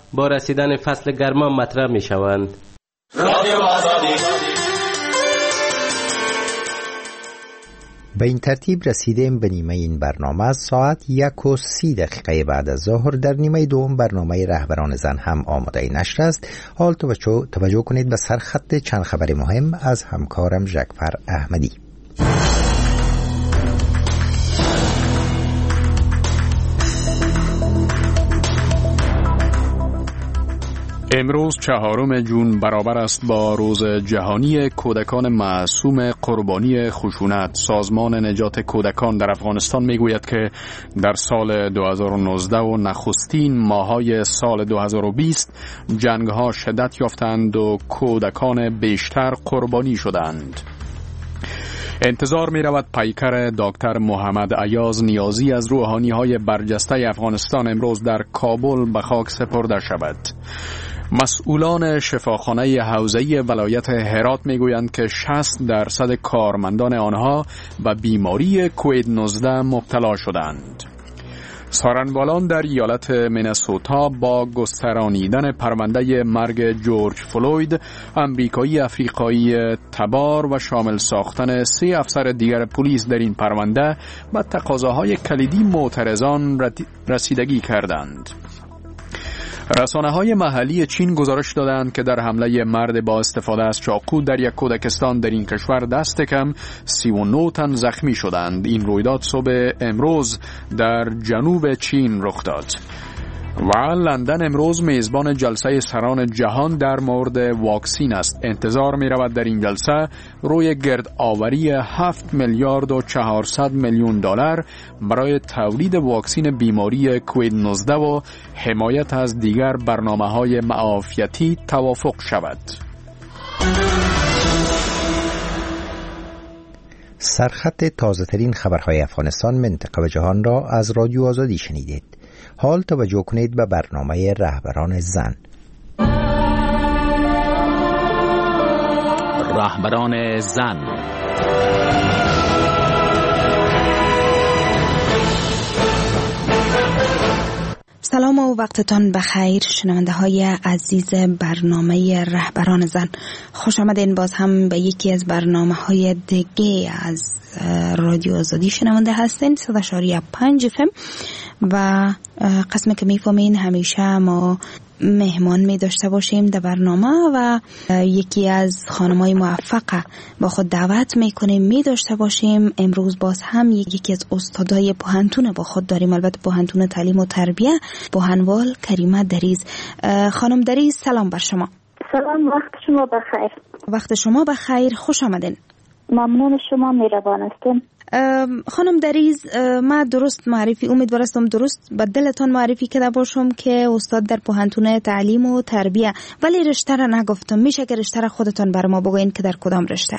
با رسیدن فصل گرما مطرح می شوند. رادیو آزادی. به این ترتیب رسیدیم به نیمه این برنامه. از ساعت 1:30 بعد از ظهر در نیمه دوم برنامه رهبران زن هم آماده نشر است. حال توجه کنید به سرخط چند خبر مهم از همکارم ژکفر احمدی. امروز 4 جون برابر است با روز جهانی کودکان معصوم قربانی خشونت. سازمان نجات کودکان در افغانستان میگوید که در سال 2019 و نخستین ماهای سال 2020 جنگ‌ها شدت یافتند و کودکان بیشتر قربانی شدند. انتظار می رود پیکر دکتر محمد ایاز نیازی از روحانی‌های برجسته افغانستان امروز در کابل به خاک سپرده شود. مسئولان شفاخانه حوزه‌ای ولایت هرات میگویند که 60% کارمندان آنها به بیماری کووید 19 مبتلا شدند. سارنوالان در ایالت مینسوتا با گسترانیدن پرونده مرگ جورج فلوید، امریکایی افریقایی تبار و شامل ساختن 3 افسر دیگر پلیس در این پرونده به تقاضاهای کلیدی معترضان رسیدگی کردند. رسانه‌های محلی چین گزارش دادند که در حمله مرد با استفاده از چاقو در یک کودکستان در این کشور دست کم 39 تن زخمی شدند. این رویداد صبح امروز در جنوب چین رخ داد. و لندن امروز میزبان جلسه سران جهان در مورد واکسین است. انتظار می رود در این جلسه روی گرد آوری 7 میلیارد و 400 میلیون دلار برای تولید واکسین بیماری کووید 19 و حمایت از دیگر برنامه‌های معافیتی توافق شود. سرخط تازه‌ترین خبرهای افغانستان، منطقه و جهان را از رادیو آزادی شنیدید. حال توجه کنید به برنامه رهبران زن. رهبران زن. سلام و وقتتان بخیر شنونده های عزیز برنامه رهبران زن. خوش آمدین باز هم به یکی از برنامه های دیگه از رادیو آزادی شنونده هستین. 100.5 FM و قسمی که میفهمین همیشه ما مهمان می داشته باشیم در برنامه و یکی از خانمای موفق با خود دعوت میکنیم می داشته باشیم. امروز باز هم یکی از استادای پوهنتون با خود داریم، البته پوهنتون تعلیم و تربیه، پوهنوال کریمه دریز. خانم دریز سلام بر شما. سلام، وقت شما بخیر. وقت شما بخیر، خوش آمدین. ممنون شما، مهربان هستین. خانم دریز، ما درست معرفی امیدوار هستم درست به دلتان معرفی کرده باشم که استاد در پوهنتون تعلیم و تربیه، ولی رشته را نگفتم. میشه که رشته را خودتان بر ما بگوین که در کدام رشته؟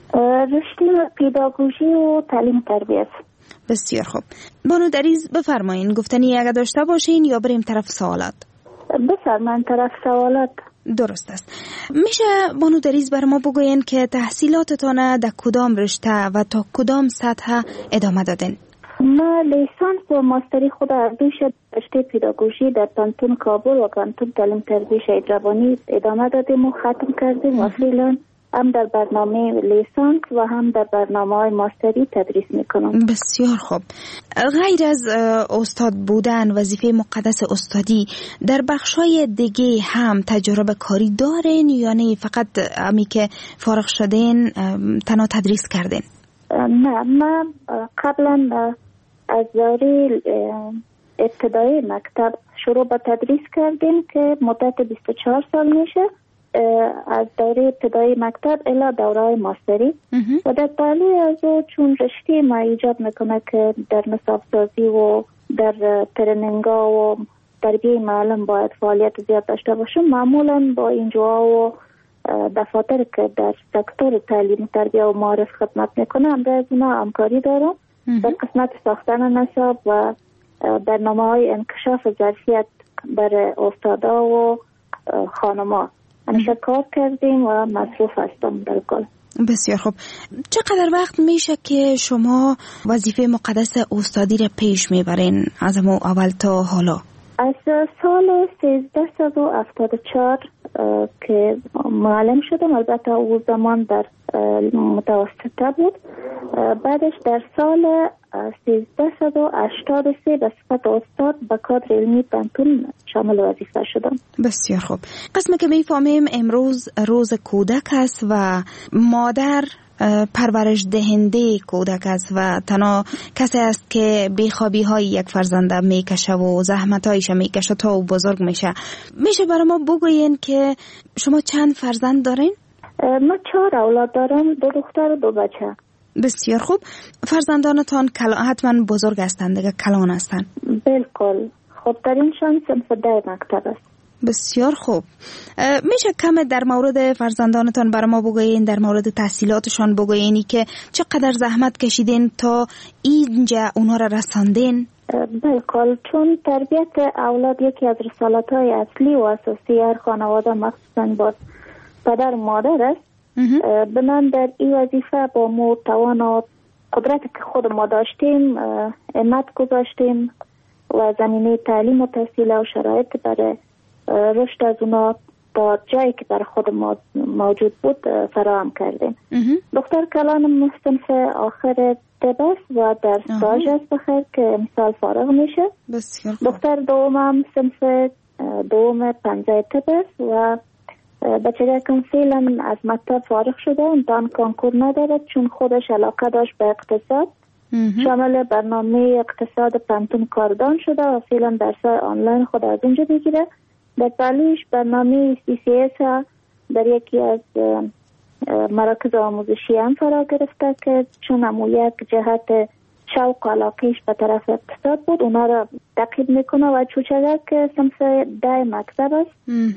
رشته پداگوژی و تعلیم تربیه است. بسیار خوب. بانو دریز بفرمایین، گفتنی اگه داشته باشین یا بریم طرف سوالات؟ بفرمایین طرف سوالات. درست است. میشه بانو دریز بر ما بگوین که تحصیلاتتان در کدام رشته و تا کدام سطح ادامه دادین؟ ما لیسانس و ماستری خود از دوی رشته پداگوژی در کانتون کابل و کانتون تعلیم تربیه شهید ربانی ادامه دادیم و ختم کردیم و فعلا هم در برنامه لیسانس و هم در برنامه ماستری تدریس میکنم. بسیار خوب. غیر از استاد بودن، وظیفه مقدس استادی، در بخشای دیگه هم تجربه کاری دارین یا نه فقط امی که فارغ شدین تنها تدریس کردین؟ نه، ما قبلا از دوره ابتدایی مکتب شروع به تدریس کردیم که مدت 24 سال میشه، از دوره ابتدایی مکتب الی دوره ماستری و در تعلیل از چون رشته ما ایجاد میکنه که در نصاب سازی و در ترنینگا و تربیه معلم باید فعالیت زیاد داشته باشیم. معمولا با اینجا و دفاتر که در سکتور تعلیم تربیه و معارف خدمت میکنه از اینا همکاری دارم در قسمت ساختن نصاب و برنامه های انکشاف ظرفیت بر استادا و خانما همیشه کار کردیم و مصروف هستم در کل. بسیار خوب. چقدر وقت میشه که شما وظیفه مقدس استادی را پیش میبرین از اول تا حالا؟ از سال 1374 که معلم شدم، البته او زمان در متوسطه بود. بعدش در سال 1383 به صفت استاد به کادر علمی پنتون شامل وظیفه شدم. بسیار خوب. قسم که میفهمیم امروز روز کودک است و مادر پرورش دهنده کودک است و تنها کسی است که بیخوابی های یک فرزنده میکشه و زحمت هایش میکشه تا او بزرگ میشه. میشه برای ما بگوین که شما چند فرزند دارین؟ من 4 اولاد دارم، 2 دختر و 2 بچه. بسیار خوب. فرزندانتان حتما بزرگ هستند دیگه، کلان هستند؟ بالکل. خب در این شان صنف 10 مکتب است. بسیار خوب. میشه کم در مورد فرزندانتان برای ما بگوین، در مورد تحصیلاتشان بگوینی که چقدر زحمت کشیدین تا اینجا اونا را رساندین؟ بالکل، چون تربیت اولاد یکی از رسالت‌های اصلی و اساسی هر خانواده مخصوصاً با پدر و مادر است. به من در این وظیفه با مو توان و قدرت که خود ما داشتیم همت گذاشتیم و زمینه تعلیم و تحصیل و شرایط برای رشد از اونا تا جایی که بر خود ما موجود بود فراهم کردیم. دختر کلانم صنف آخر طب است و در استاژ است بخیر که امسال فارغ میشه. دختر دومم صنف دوم 15 طب است و بچه کم فعلا از مکتب فارغ شده، امتحان کنکور ندارد چون خودش علاقه داشت به اقتصاد. شامل برنامه اقتصاد پنتون کاردان شده و فعلا درس‌های آنلاین خود از اونجا میگیره. در پلیش برنامه CCS در یکی از مراکز آموزشی هم فرا گرفته که چون همون یک جهت شوق و علاقهش به طرف اقتصاد بود اونا را تعقیب میکنه و چوچگه که صنف 10 مکتب است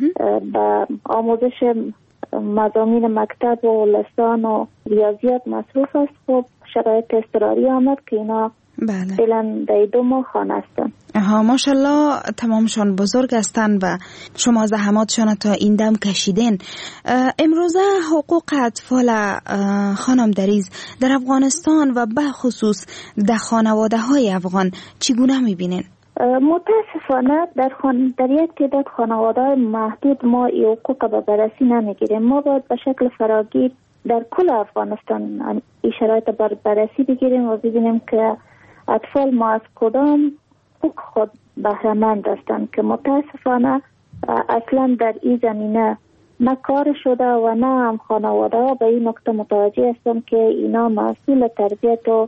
به آموزش مضامین مکتب و لسان و ریاضیات مصروف است. خب شرایط اضطراری آمد که اینا فعلا در 2 ماه خانه هستن. ماشاءالله تمامشان بزرگ هستن و شما زحماتشان تا این دم کشیدین. امروزه حقوق اطفال خانم دریز در افغانستان و به خصوص در خانواده های افغان چگونه میبینین؟ متاسفانه در یک تعداد خانواده های محدود ما این حقوق به بررسی نمیگیریم. ما باید به شکل فراگیر در کل افغانستان این شرایط بررسی بگیریم و ببینیم که اطفال ما از کدام حقوق خود بهره‌مند هستند که متاسفانه اصلا در این زمینه نه کار شده و نه هم خانواده ها به این نکته متوجه هستند که اینا مسئول تربیت و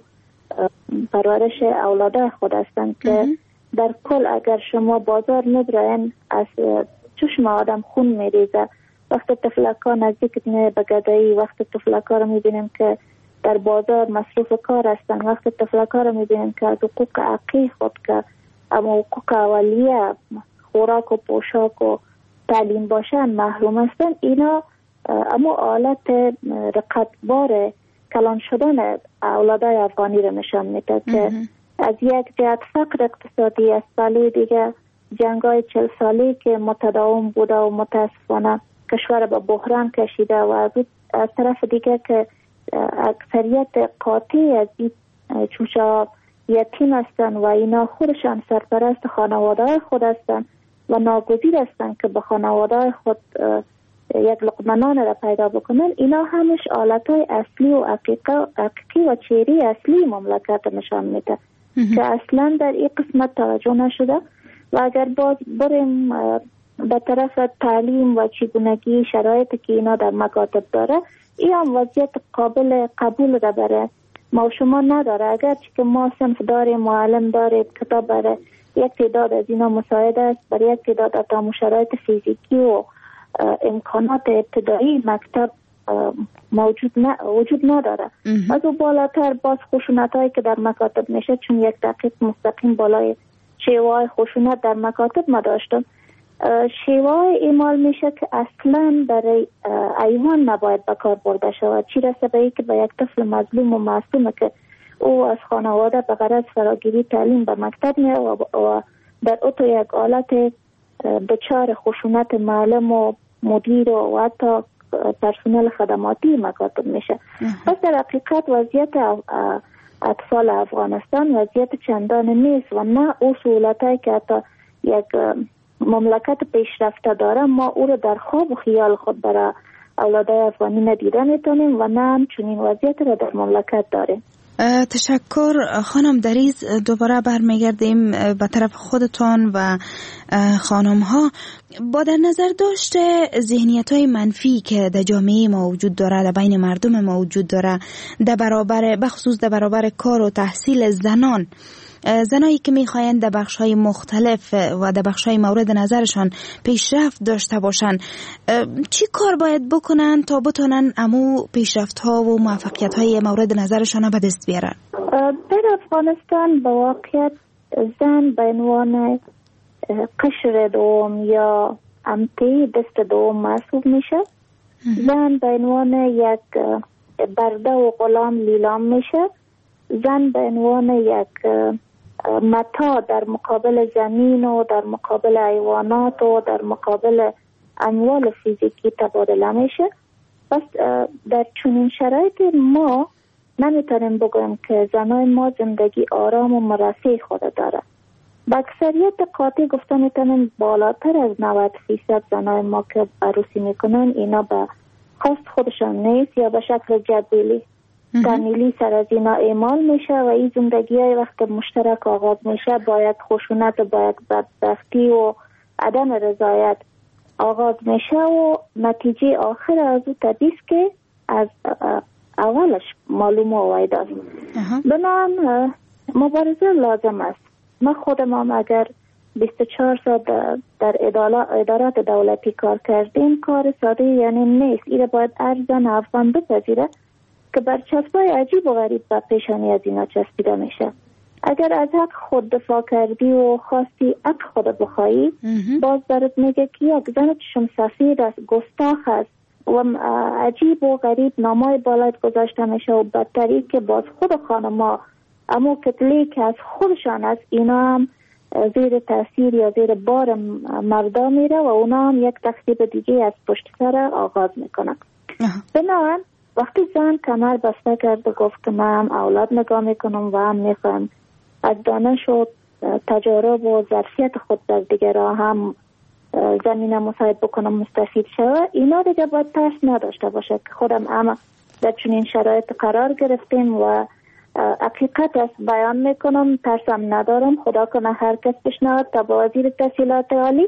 پرورش اولاد خود هستند که در کل اگر شما بازار نبرین از چشم آدم خون میریزه. وقت تفلکا نزدیک به گدایی، وقت تفلکا رو میبینیم که در بازار مصروف کار هستن، وقت تفلکا رو میبینیم که از حقوق حقیقی خود که اما حقوق اولیه خوراک و پوشاک و تعلیم باشن محروم هستن. اینا اما حالت رقتبار کلان شدن اولادای افغانی رو نشان میده که از یک جهت فقر اقتصادی است، ولی دیگه جنگای 40 سالی که متداوم بوده و متاسفانه کشور به بحران کشیده و از طرف دیگه که اکثریت قاطعی از این چوچه یتیم هستن و اینا خودشان سرپرست خانواده خود هستن و ناگزیر هستن که به خانواده خود یک لقمه نان را پیدا بکنن. اینا همش حالتهای اصلی و حقیقی و چهره اصلی مملکت نشان میده که اصلا در این قسمت توجه نشده. و اگر باز بریم به طرف تعلیم و چگونگی شرایطی که اینا در مکاتب داره، این هم وضعیت قابل قبول را برای ما و شما نداره. اگرچه که ما صنف داریم، معلم داریم، کتاب برای یک تعداد از اینا مساعد است، برای یک تعداد اتام شرایط فیزیکی و امکانات ابتدایی مکتب وجود نداره. از او بالاتر باز خشونت هایی که در مکاتب میشه، چون یک دقیق مستقیم بالای شیوه های خشونت در مکاتب ما داشتم. شیوه های اعمال میشه که اصلا برای ایوان نباید بکار برده شود، چی رسه به ای که به یک طفل مظلوم و معصومه که او از خانواده به غرض فراگیری تعلیم به مکتب میره و در اتو یک حالت دچار خشونت معلم و مدیر و حتی پرسنل خدماتی مکاتب میشه. پس در حقیقت وضعیت اطفال افغانستان وضعیت چندان نیست و نه او سهولتایی که حتی یک مملکت پیشرفته داره، ما او رو در خواب و خیال خود برای اولادای افغانی ندیده میتونیم و نه هم چنین وضعیت رو در مملکت داریم. تشکر خانم دریز. دوباره برمیگردیم به طرف خودتان و خانم ها. با در نظر داشته ذهنیت های منفی که در جامعه ما وجود داره، در بین مردم ما وجود داره، در برابر بخصوص در برابر کار و تحصیل زنایی که میخواین در بخش‌های مختلف و در بخش‌های مورد نظرشان پیشرفت داشته باشن، چی کار باید بکنن تا بتونن امو پیشرفت‌ها و موفقیت‌های مورد نظرشان به دست بیارن؟ در افغانستان به واقعیت زن به عنوان قشر دوم یا امتی دست دوم محسوب میشه. زن به عنوان یک برده و غلام لیلام میشه. زن به عنوان یک متاع در مقابل زمین و در مقابل حیوانات و در مقابل اموال فیزیکی تبادله میشه. پس در چنین شرایط ما نمیتونیم بگویم که زنای ما زندگی آرام و مرفه خود داره. با اکثریت قاطع گفته میتونیم بالاتر از 90% زنای ما که عروسی میکنن اینا به خواست خودشان نیست یا به شکل جبیلی کاملی سر از اینا اعمال میشه و این زندگی های وقت مشترک آغاز میشه باید خشونت و باید بدبختی و عدم رضایت آغاز میشه و نتیجه آخر از او تبیست که از اولش معلوم و ویداست. بنابراین مبارزه لازم است. من خودم هم اگر 24 ساعت در ادارات دولتی کار کردیم کار ساده یعنی نیست. ایره باید ارزن افغان بپذیره که برچسبای عجیب و غریب به پیشانی از اینا چسبیده میشه. اگر از حق خود دفاع کردی و خواستی حق خود بخوایی باز برات میگه که یک زن چشم سفید است، گستاخ است و عجیب و غریب نامای بالایت گذاشته میشه و بدتری که باز خود خانما اما کتلی که از خودشان است اینا هم زیر تاثیر یا زیر بار مردا میره و اونا هم یک تخریب دیگه از پشت سر آغاز میکنن. بنابراین وقتی زن کمر بسته کرد و گفت که من هم اولاد نگاه میکنم و هم میخوام از دانش و تجارب و ظرفیت خود در دیگرها هم زمینه مساعد بکنم مستفید شود، اینا دیگه باید ترس نداشته باشه که خودم اما در چنین شرایط قرار گرفتیم و حقیقت است بیان میکنم، ترسم ندارم. خدا کنه هر کس بشنود تا با وزیر تحصیلات عالی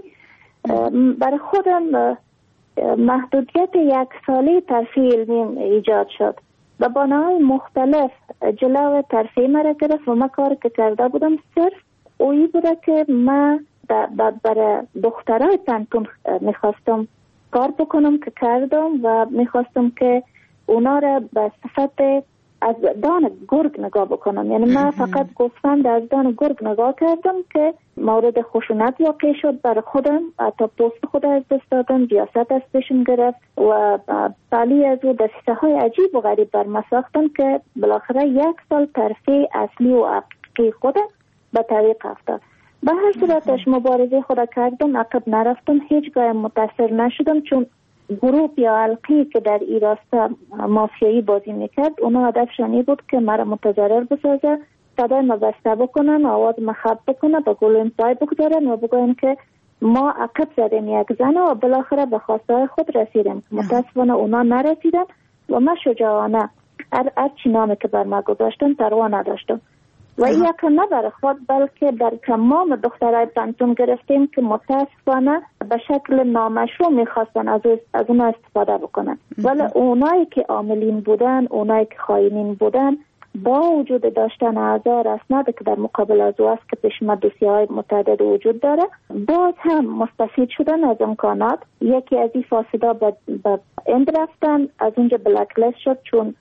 برای خودم محدودیت 1 ساله ترفیع علمی ایجاد شد و باناهای مختلف جلو ترفیع مرا گرفت و من کار که کرده بودم صرف اویی بوده که من برای دخترای پنتون میخواستم کار بکنم که کردم و میخواستم که اونا را به صفت از دان گرگ نگاه بکنم. یعنی من فقط گفتم از دان گرگ نگاه کردم که مورد خشونت واقع شد برای خودم، حتی پست خود از دست دادم، ریاست از پیشم گرفت و پلی از او دسته های عجیب و غریب بر ما ساختم که بالاخره 1 سال ترفیع اصلی و حقیقی خودم به طریق افتاد. به هر صورتش مبارزه خود کردم، عقب نرفتم، هیچگاه متاثر نشدم، چون گروپ یا حلقی که در این راستا مافیایی بازی میکرد اونا هدفشان بود که مرا متضرر بسازه، صدای ما بسته بکنن، آواز ما خب بکنه، به گلویم پای بگذارن و بگوین که ما عقب زدیم یک زن و بالاخره به خواسته خود رسیدیم. متاسفانه اونا نرسیدن و من شجاعانه هر چی نامی که بر ما گذاشتن پروا نداشتم و این یک نه برای خود بلکه در تمام دخترای پنتون گرفتیم که متاسفانه به شکل نامشروع میخواستن از اونا استفاده بکنن. ولی اونایی که عاملین بودن، اونایی که خائنین بودن، با وجود داشتن اعضای اسناد که در مقابل از او است که پیش ما دوسیه‌های متعدد وجود داره، باز هم مستفید شدن از امکانات. یکی از این فاسدا به اند رفتن، از اونجا بلک لیست شد چون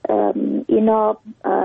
اینا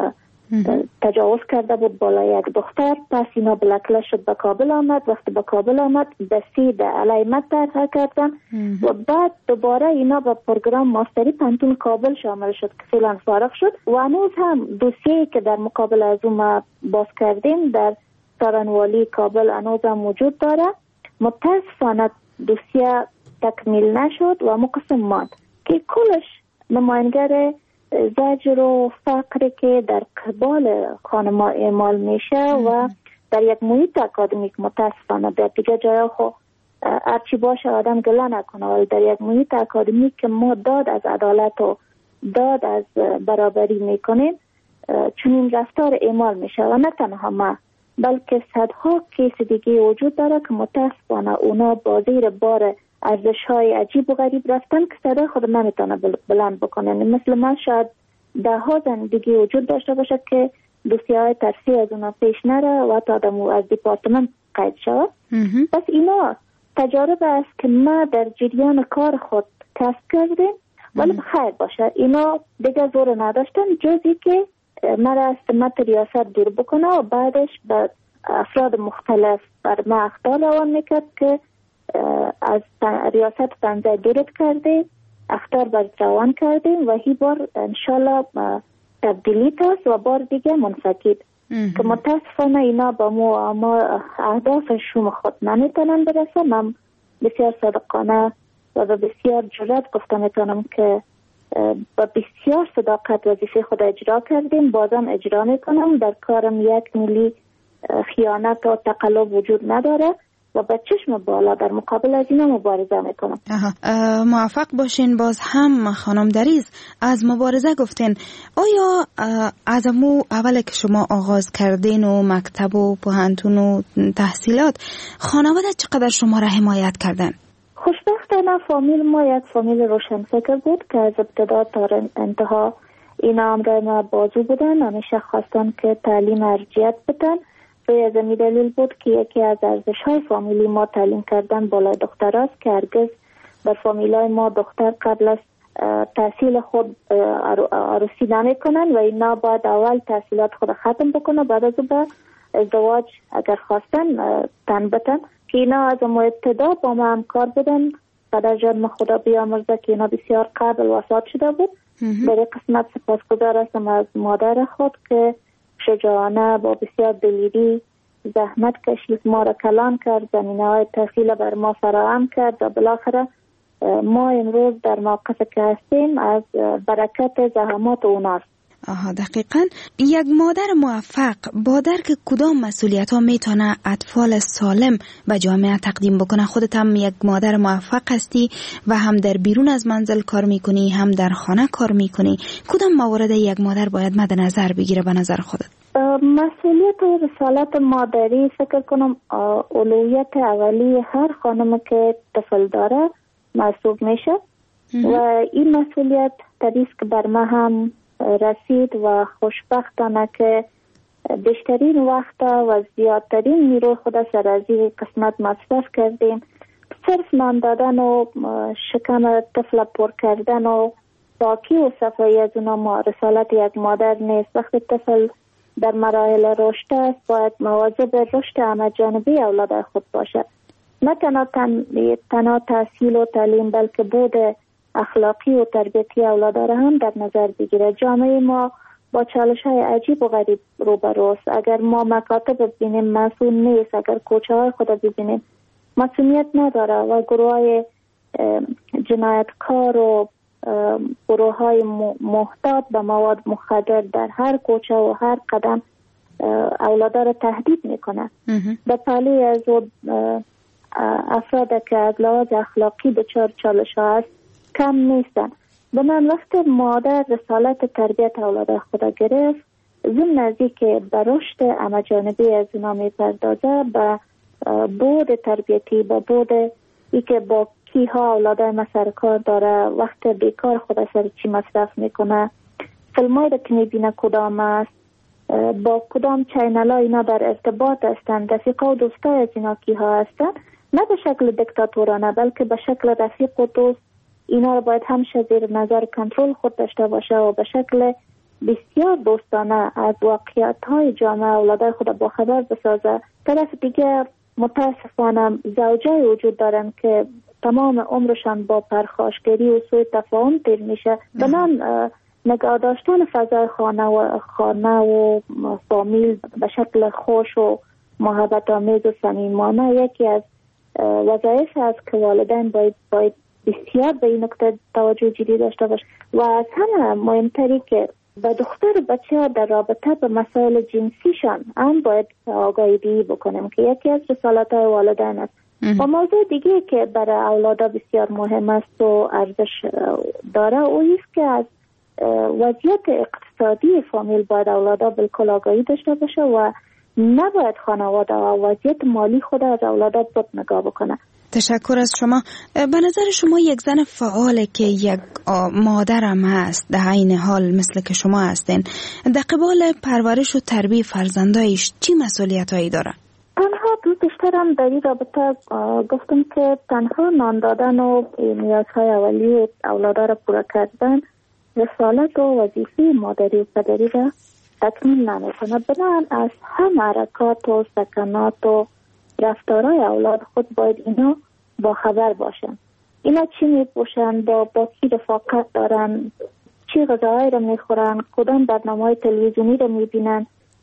تجاوز کرده بود بالا یک دختر، پس اینا بلک لیست شد، به کابل آمد. وقتی به کابل آمد بسید علیمت طرح کردن و بعد دوباره اینا به پروگرام ماستری پنتون کابل شامل شد که فعلا فارغ شد و هنوز هم دوسیه‌ای که در مقابل از اون ما باز کردیم در سارنوالی کابل هنوز هم وجود داره. متاسفانه دوسیه تکمیل نشد و مقسم ماند که کلش نماینگر زجر و فقری که در قبال خانما اعمال میشه و در یک محیط اکادمیک متاسفانه در دیگه جای خو هرچی باشه آدم گله نکنه، ولی در یک محیط اکادمیک که ما داد از عدالت و داد از برابری میکنیم چون این رفتار اعمال میشه و نه تنها ما بلکه صدها کیس دیگه وجود داره که متاسفانه اونا با زیر بار ارزش‌های عجیب و غریب رفتن که صدای خود نمیتونه بلند بکنه. مثل من شاید ده ها زن دیگه وجود داشته باشه که دوسیه‌های ترفیع از اونا پیش نره و تا آدم از دیپارتمنت قید شود. پس اینا تجارب است که ما در جریان کار خود کسب کردیم ولی بخیر باشه اینا دیگه زور نداشتن جزی که مرا از سمت ریاست دور بکنه و بعدش به افراد مختلف بر ما اخطار روان میکرد که از ریاست پنجه دورت کرده اخطار بر روان کردیم و هی بار انشالله تبدیلی تاست و بار دیگه منفکید که متاسفانه اینا با ما اهداف شوم خود نمیتونن برسه. من بسیار صادقانه و بسیار جرأت گفته میتونم که با بسیار صداقت وظیفه خود اجرا کردیم، بازم اجرا میکنم. در کارم یک میلی خیانت و تقلب وجود نداره و با چشم بالا در مقابل از اینا مبارزه میکنم. موفق باشین. باز هم خانم دریز از مبارزه گفتین، آیا از اول که شما آغاز کردین و مکتب و پوهنتون و تحصیلات خانواده چقدر شما را حمایت کردن؟ خوشبختانه فامیل ما یک فامیل روشنفکر بود که از ابتدا تا انتها اینا امرای ما بازو بودن، همیشه خواستن که تعلیم ارجحیت بدن. روی از این دلیل بود که یکی از ارزش‌های فامیلی ما تعلیم کردن بالای دختر است که هرگز بر فامیلای ما دختر قبل از تحصیل خود عروسی نمی‌کنن و اینا باید اول تحصیلات خود ختم بکنه بعد از به ازدواج اگر خواستن تن بتن که اینا از ابتدا با ما همکار بودن. پدر جان خدا بیامرزه که اینا بسیار قبل وفات شده بود. در قسمت سپاسگزار هستم از مادر خود که شجاعانه با بسیار دلیری زحمت کشید، ما را کلان کرد، زمینه‌های تحصیل بر ما فراهم کرد و بالاخره ما امروز در موقعی که هستیم از برکت زحمات اوناست. دقیقاً. یک مادر موفق با درک کدام مسئولیت‌ها میتونه اطفال سالم به جامعه تقدیم بکنه؟ خودت هم یک مادر موفق هستی و هم در بیرون از منزل کار میکنی هم در خانه کار میکنی. کدام موارد یک مادر باید مد نظر بگیره به نظر خودت؟ مسئولیت و رسالت مادری فکر کنم اولویت اولی هر خانم که طفل داره محسوب میشه و این مسئولیت تدیست که بر ما هم رسید و خوشبختانه که بیشترین وقت و زیادترین نیروی خود سر از این قسمت مصرف کردیم. صرف نان دادن و شکم طفل پر کردن و پاکی و صفایی از اونا رسالت یک مادر نیست. وقتی طفل در مراحل رشد است باید مواظب رشد همه جانبی اولاد خود باشه، نه تنها تحصیل و تعلیم بلکه بود اخلاقی و تربیتی اولاد را هم در نظر بگیره. جامعه ما با چالش‌های عجیب و غریب روبروست. اگر ما مکاتب ببینیم مسئول نیست، اگر کوچه‌های خود ببینیم مسئولیت نداره و گروه‌های جنایتکار و گروه‌های محتاط به مواد مخدر در هر کوچه و هر قدم اولاد را تهدید میکنه. به پالی از افراد که از لحاظ اخلاقی دچار چالش‌ها است کم نیستن. به من وقت مادر رسالت تربیت اولاد خود گرفت ضمن از که به رشد همه جانبی از اونا میپردازه، به بود تربیتی، به بود ای که با کیها اولاد ما سر کار داره، وقت بیکار خود سر چی مصرف میکنه، فیلمایی که میبینه کدام است، با کدام چینل ها اینا در ارتباط هستند، رفیقه و دوستای از اینا کیها هستند، نه به شکل دیکتاتورانه بلکه به شکل رفیق و دوست. اینا رو باید همیشه زیر نظر کنترل خود داشته باشه و به شکل بسیار دوستانه از واقعیت های جامعه اولادای خود با خبر بسازه. طرف دیگه متاسفانه زوجای وجود دارن که تمام عمرشان با پرخاشگری و سوء تفاهم تیر میشه. بنان نگاه داشتن فضای خانه و فامیل به شکل خوش و محبت آمیز و صمیمانه یکی از وظایف است که والدین باید بسیار به این نکته توجه جدی داشته باشه و از همه مهمتری که و دختر بچه ها در رابطه به مسائل جنسیشان هم باید آگاهی بکنیم که یکی از رسالت های والدین است. و موضوع دیگه که برای اولادا بسیار مهم است و ارزش داره او است که از وضعیت اقتصادی فامیل باید اولادا بالکل آگاهی داشته باشه و نباید خانواده و وضعیت مالی خود از اولادا بد نگاه بکنه. تشکر از شما. به نظر شما یک زن فعال که یک مادرم هست در عین حال مثل که شما هستین در قبال پرورش و تربیت فرزندایش چی مسئولیتایی داره؟ تنها بیشترم در این رابطه گفتم که تنها نان دادن و نیازهای اولیه اولادا را پورا کردن رسالت و وظیفه مادری و پدری را تکمیل نمیکنه. بنابراین از همه حرکات و سکنات و رفتارهای اولاد خود باید اینا با خبر باشن. اینا چی میپوشن، با کی رفاقت دارن، چی غذاهایی را میخورن، کدام برنامه‌های تلویزیونی را میبینن،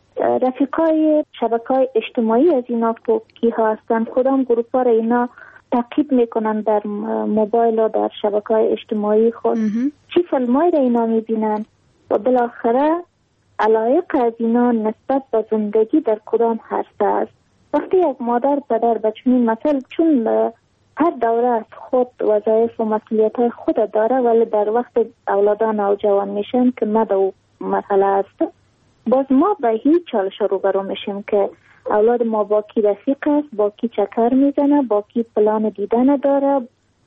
رفیقای شبکه‌های اجتماعی از اینا کی هستن، کدام گروپ‌ها را اینا تعقیب میکنن در موبایل و در شبکه‌های اجتماعی خود، چی فیلمایی را اینا میبینن و بالاخره علایق از اینا نسبت به زندگی در کدام هسته است. وقتی یک مادر پدر بچونین مثلا چون هر دوره از خود وظایف و مسئولیت‌های خود داره ولی در وقت اولادان نوجوان میشن که نه دو مسئله است، باز ما به هیچ چالش روبرو میشیم که اولاد ما با کی رفیق است، با کی چکر میزنه، با کی پلان دیدن داره،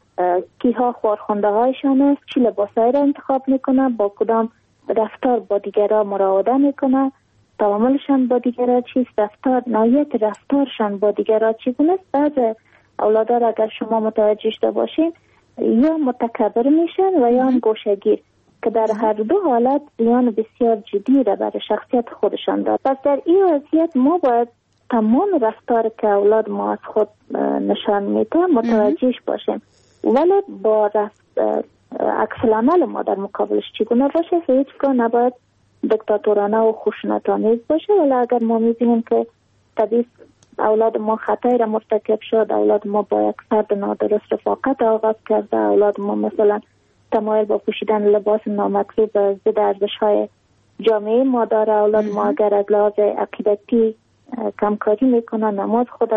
کیها خورخونده هایشان است، چی لباسایی را انتخاب میکنه، با کدام رفتار با دیگرها مراوده میکنه، تعاملشان با دیگرها چیست، رفتار نوعیت رفتارشان با دیگرها چگونه است. بعض اولادا را اگر شما متوجه شده باشین یا متکبر میشن و یا هم گوشه‌گیر که در هر دو حالت زیان بسیار جدی را برای شخصیت خودشان دارد. پس در این وضعیت ما باید تمام رفتار که اولاد ما از خود نشان میده متوجهش باشیم، ولی با عکس العمل ما در مقابلش چگونه باشه هیچگاه نباید دیکتاتورانه و خشونت‌آمیز باشه. ولی اگر ما میبینیم که طبیعی اولاد ما خطایی را مرتکب شد، اولاد ما با یک فرد نادرست رفاقت آغاز کرده، اولاد ما مثلا تمایل با پوشیدن لباس نامطلوب ضد ارزش‌های جامعه ما داره، اولاد ما اگر از لحاظ عقیدتی کمکاری میکنه، نماز خود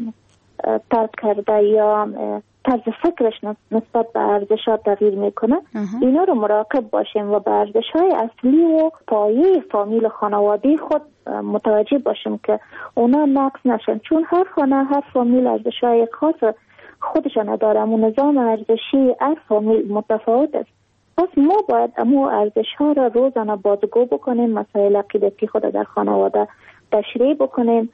ترک کرده یا طرز فکرش نسبت به ارزش‌ها تغییر میکنه، اینا رو مراقب باشیم و به ارزش‌های اصلی و پایه فامیل و خانواده خود متوجه باشیم که اونا نقص نشن، چون هر خانه هر فامیل ارزش‌های خاص خودشان داره، و نظام ارزشی هر فامیل متفاوت است. پس ما باید امو ارزش‌ها را روزانه بازگو بکنیم، مسائل عقیدتی خود در خانواده تشریح بکنیم،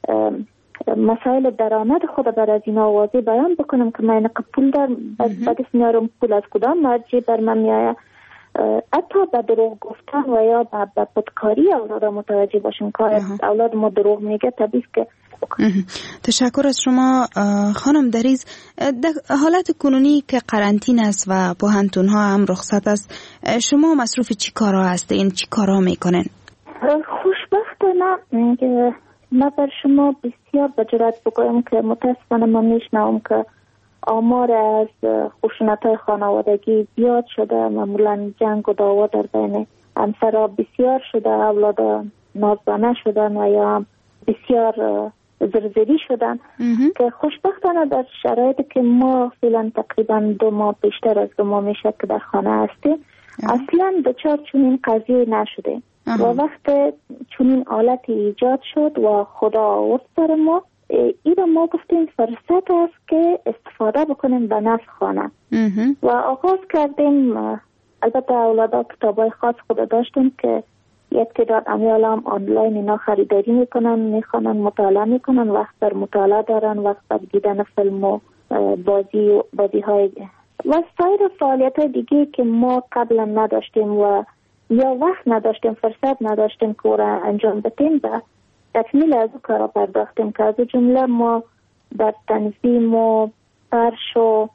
مسائل درآمد خود بر از اینا واضح بیان بکنم که من پول در بعد میارم، پول از کدام مرجع بر من میآید، حتی به دروغ گفتن و یا به پدکاری اولاد متوجه باشیم که اولاد ما دروغ میگه طبیعی که. تشکر از شما خانم دریز. در حالت کنونی که قرنطینه است و پوهنتون ها هم رخصت است، شما مصروف چی کارا هستین، چی کارا میکنین؟ خوشبختانه من بر شما بسیار بجرات بگویم که متاسفانه من میشنوم که آمار از خشونت‌های خانوادگی زیاد شده، معمولا جنگ و دعوا در بین همسرها بسیار شده، اولاد نازدانه شدن و یا بسیار زرزری شدن که خوشبختانه در شرایطی که ما فعلا تقریبا 2 ماه بیشتر از 2 ماه میشه که در خانه هستیم اصلا دچار چنین قضیه نشده و وقت چنین حالتی ایجاد شد و خدا آورد سر ما، این را ما گفتیم فرصت است که استفاده بکنیم به نفع خانه و آغاز کردیم. البته اولادا کتابای خاص خود داشتیم که یک تعداد امیال هم آنلاین اینا خریداری میکنن، میخوانن، مطالعه میکنن، وقت بر مطالعه دارن، وقت بر دیدن فیلم و بازی های و سایر فعالیت های دیگه که ما قبلا نداشتیم و یا وقت نداشتیم، فرصت نداشتیم که را انجام بدیم و تکمیل از او کارا پرداختیم که از جمله ما در تنظیم و فرش و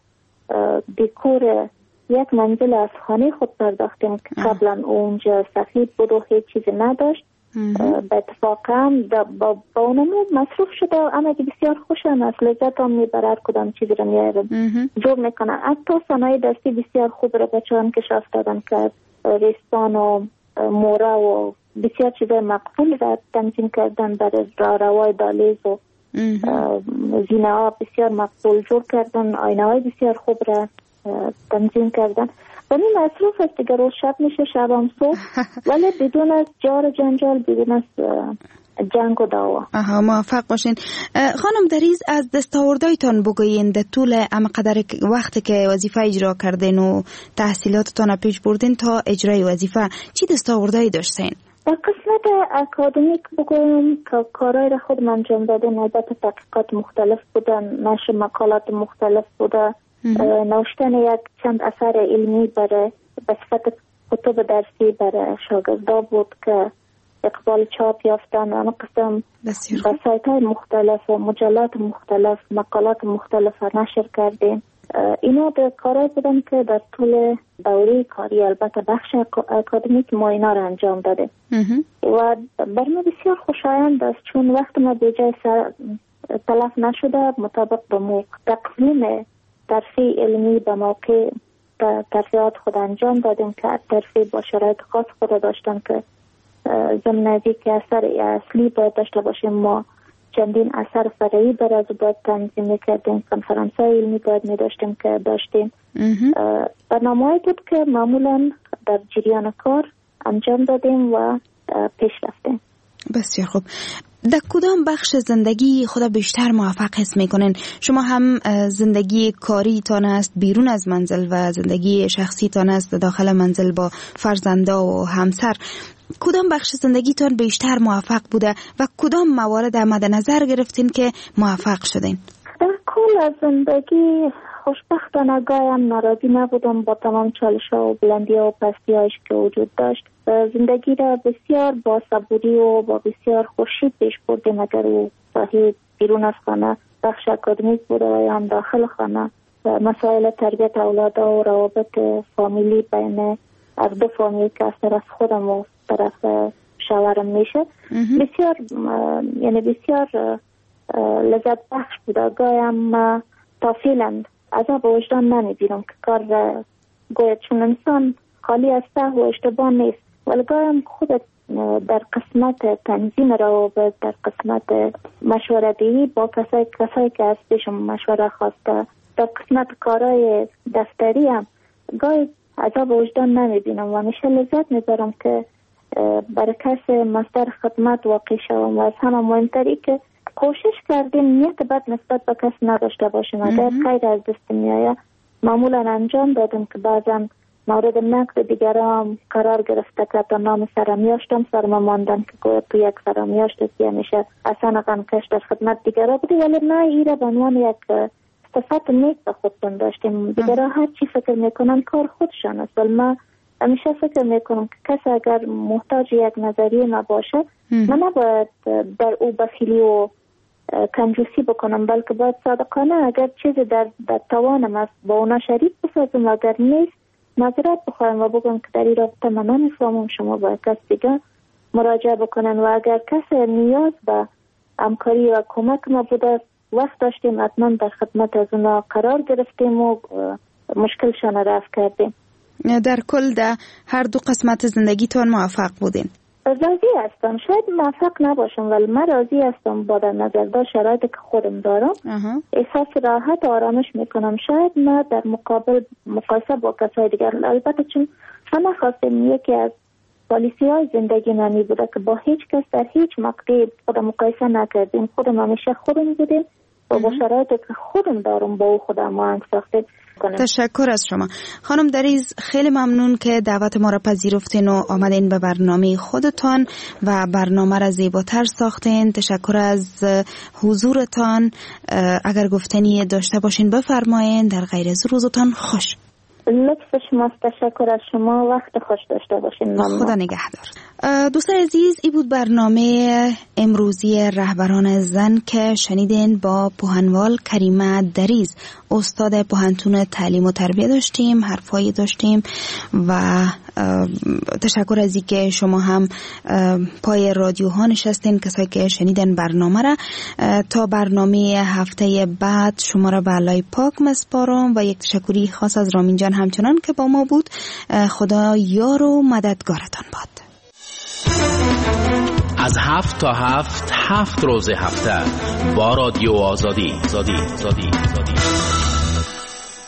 دکور یک منزل از خانه خود پرداختیم که قبلا اونجا سفید بود و هیچ چیزی نداشت. به اتفاق هم با اونمو مصروف شده و اما بسیار خوشم است، لذت هم میبرد، کدام چیزی رو میارد جور میکنن. حتی صنایع دستی بسیار خوب رو بچه هم کشاف دادن که ریستان و موره و بسیار چیزای مقبول را تنظیم کردن. برای راهروهای دهلیز و زینه ها بسیار مقبول جور کردن. آینه های بسیار خوب را تنظیم کردن. و این مصروف است دیگر، روز شب میشه، شب هم صبح، ولی بدون از جار جنجال، بدون از جنگ و دعوا. موفق باشین. خانم دریز، از دستاوردهایتان بگوین در طول قدر وقتی که وظیفه اجرا کردین و تحصیلاتتان پیش بردین تا اجرای وظیفه، چی دستاوردهایی داشتین؟ در قسمت اکادمیک بگویم که کارهای را خودم انجام دادیم. البته تحقیقات مختلف بودن، نشر مقالات مختلف بوده، نوشتن یک چند اثر علمی برای به صفت کتب درسی برای شاگردا بود که اقبال چاپ یافتن. آن قسم به سایت‌های مختلف و مجلات مختلف مقالات مختلف نشر کردیم. اینا به کارهای بودن که در طول دوره کاری البته بخش اکادمیک ما اینا را انجام دادیم و بر ما بسیار خوشایند است، چون وقت ما به جای تلف نشده، مطابق به تقسیم ترفیع علمی به موقع ترفیعات خود انجام دادیم که ترفیع با شرایط خاص خود داشتن که ضمن از که اثر اصلی باید داشته باشیم، ما چندین اثر فرعی برای باید تنظیم میکردیم. کنفرانس‌های علمی باید میداشتیم که داشتیم. برنامه‌ای بود که معمولا در جریان کار انجام دادیم و پیش رفتیم. بسیار خوب. در کدام بخش زندگی خود بیشتر موفق حس میکنین؟ شما هم زندگی کاری تان است بیرون از منزل و زندگی شخصی تان است داخل منزل با فرزندا و همسر. کدام بخش زندگیتان بیشتر موفق بوده و کدام موارد مد نظر گرفتین که موفق شدین؟ در کل از زندگی خوشبختانه گایم ناراضی نبودم با تمام چالش‌ها و بلندی‌ها و پستی‌هایش که وجود داشت. زندگی را بسیار با صبوری و با بسیار خوشی پیش بردیم، اگر او صحیح بیرون از خانه بخش اکادمیک بوده و یا هم داخل خانه. مسائل تربیت اولادها و روابط فامیلی بین از دو فامیل که از طرف خودم و طرف شوهرم میشه بسیار بسیار لذت بخش بوده. گایم تا فعلا عذاب وجدان نمیبینم که کار گوید، چون انسان خالی از سهو و اشتباه نیست، ولی گایم خود در قسمت تنظیم روابط، در قسمت مشوره دهی با کسایی که از پیشم مشوره خواسته، در قسمت کارهای دفتری هم گاهی عذاب وجدان نمیبینم و همیشه لذت میبرم که برای کس مصدر خدمت واقع شوم و از همه مهمتری که کوشش کردیم نیت بد نسبت به کس نداشته باشیم. اگر خیر از دست میآید معمولا انجام دادیم که بعضا مورد نقد دیگران قرار گرفته که تا نام سرمیاشتم سرما ماندن که گویا تو یک سرمیاشت که همیشه اصلا قنکش در خدمت دیگران بودی، ولی نه ایره به عنوان یک صفت نیک به خودتون داشتیم. دیگران هر چی فکر میکنن کار خودشان است، ولی ما همیشه فکر میکنم که کسی اگر محتاج یک نظریه نباشه من نباید در او بخیلی و کنجوسی بکنم، بلکه باید صادقانه اگر چیزی در توانم است با اونا شریک بسازم، اگر نیست معذرت بخوایم و بگم که در این رابطه من نمیفهمم، شما باید کس دیگه مراجعه بکنن و اگر کسی نیاز به همکاری و کمک ما بوده وقت داشتیم حتما در خدمت از اونا قرار گرفتیم و مشکلشان رفع کردیم. در کل در هر دو قسمت زندگیتون موفق بودین؟ راضی هستم، شاید موفق نباشم ولی من راضی هستم با در نظر داشت شرایطی که خودم دارم. احساس راحت و آرامش میکنم. شاید ما در مقایسه با کسای دیگر، البته چون ما نخواستیم، یکی از پالیسی های زندگی نمی بوده که با هیچ کس در هیچ مقطعی خودم مقایسه نکردیم، خودم همیشه خودم بودیم و با شرایطی که خودم دارم با او خودم آهنگ ساختیم. تشکر از شما خانم دریز، خیلی ممنون که دعوت ما را پذیرفتین و آمدین به برنامه خودتان و برنامه را زیباتر ساختین. تشکر از حضورتان. اگر گفتنی داشته باشین بفرمایین. در غیر از روزتان خوش. لطف شماست. تشکر از شما. وقت خوش داشته باشین. خدا نگهدار. دوستان عزیز، این بود برنامه امروزی رهبران زن که شنیدین. با پوهنوال کریمه دریز، استاد پوهنتون تعلیم و تربیت داشتیم، حرفایی داشتیم و تشکر از اینکه شما هم پای رادیوها نشستین، کسایی که شنیدن برنامه را. تا برنامه هفته بعد شما را به الله پاک مسپارم و یک تشکری خاص از رامین جان همچنان که با ما بود. خدا یار و مددگارتان باد. از 7 تا 7 روز هفته با رادیو آزادی.